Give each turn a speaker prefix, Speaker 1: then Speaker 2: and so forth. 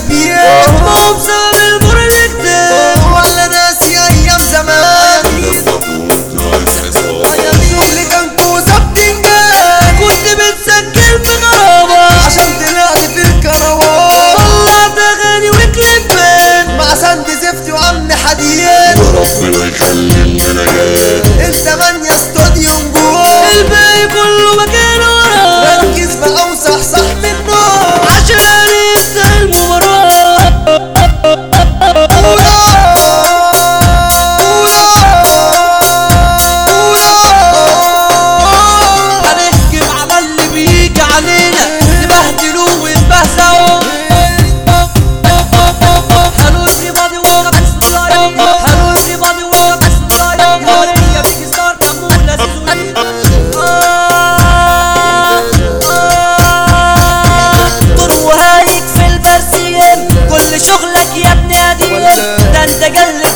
Speaker 1: فيها ما هم سبب المر الكتاب ولا ناسي ايام زمان اللي كان كوسة بتنجان كنت بتسجل في غرابة عشان طلعت في الكروان طلعت اغاني وكليبات مع سند زفتي وعم حديد
Speaker 2: وربنا يخلي الجنايات
Speaker 1: الزمان يا استوديو نجوم الباقي كله مكان وراه ركز بقى وصحصح منه عشان ينتهي المباراة هنحكم على اللي بيجي علينا نبهدلوه ونبهزقه Hello everybody welcome back to the live Hello everybody welcome back to the live يا بيجي ستار كمولة زوزوين دور وهايك في البرسيم كل شغلك يا ابن قديم ده انت جل